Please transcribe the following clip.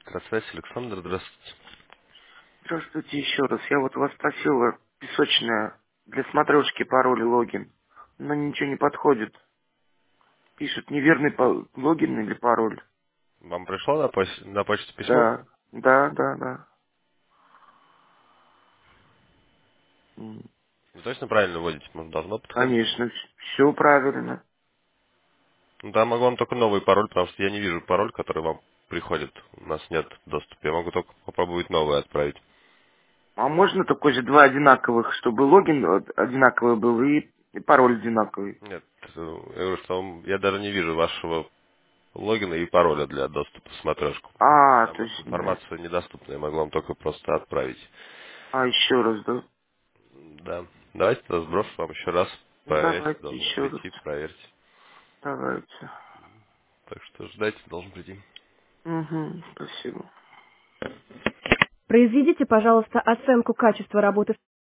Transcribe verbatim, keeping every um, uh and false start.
Красавец Александр, здравствуйте. Здравствуйте еще раз. Я вот вас просила песочная для смотрешки пароль и логин. Но ничего не подходит. Пишут неверный по- логин или пароль. Вам пришло на, поч- на почту письмо? Да, да, да, да. М, Вы точно правильно вводите? Может, должно подходить? Конечно, все правильно. Ну да, могу вам только новый пароль, потому что я не вижу пароль, который вам приходит. У нас нет доступа. Я могу только попробовать новый отправить. А можно такой же два одинаковых, чтобы логин вот одинаковый был и, и пароль одинаковый? Нет, э, я говорю, что вам- я даже не вижу вашего логина и пароля для доступа в смотрешку. А, Там то есть нет. информация недоступна, я могу вам только просто отправить. А, еще раз, да? Да. Давайте тогда сброшу вам еще раз. Ну, Проверьте, давайте должен еще раз. прийти, проверьте. Давайте. Так что ждайте, должен прийти. Угу, спасибо. Произведите, пожалуйста, оценку качества работы